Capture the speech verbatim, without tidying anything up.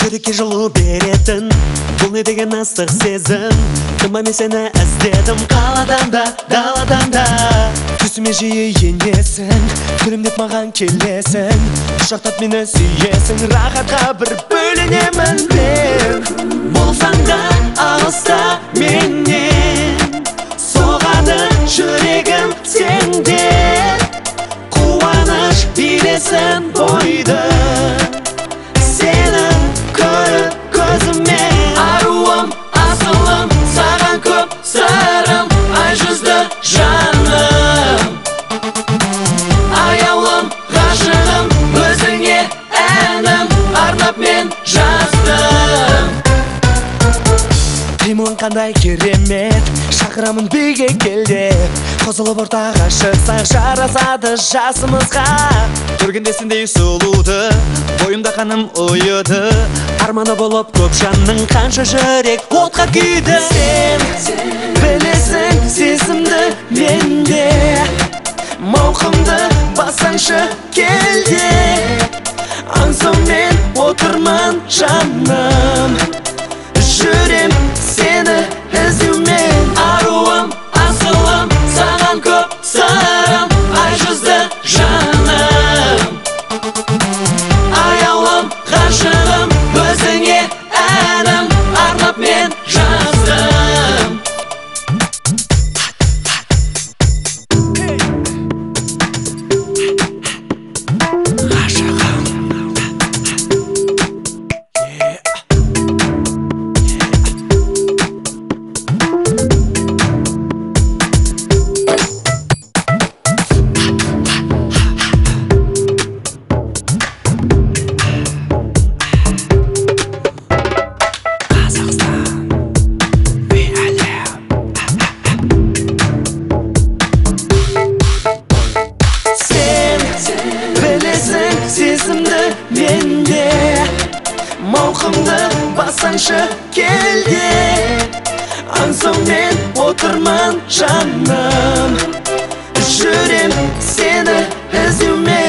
жүрекке жылу беретін бұл не деген ыстық сезім. Кім мен сені іздедім қаладан да даладан да. Түсіме жиі енесің, күлімдеп маған келесің, құшақтап мені сүйесің, рахатқа бір бөленемін мен. Болсаң да алыста меннен, соғады жүрегім сенде, қуаныш билесін бойды, сені көріп көзімен. Аруым, асылым, саған көп сырым, ай жүзді жаным, аяулым, ғашығым, өзіңе әнім арнап мен жаздым. Қимылың қандай керемет, шақырамын биге кел деп, қосылып ортаға шықсақ жарасады жасымызға. Көргенде сендей сұлуды, бойымда қаным ұйыды, арманы болып көп жанның қанша жүрек отқа күйді. Сен білесің сезімді менде, мауқымды бассаңшы келде, аңсаумен отырмын жаным, жүрем сені іздеумен. Аруым, асылым, саған көп сырым, ай жүзді жаным, аяулым, ғашығым, өзіңе әнім арнап мен жаздым. Сезімді менде, мауқымды бассаңшы келде, аңсаумен отырмын жаным, жүрем сені іздеумен.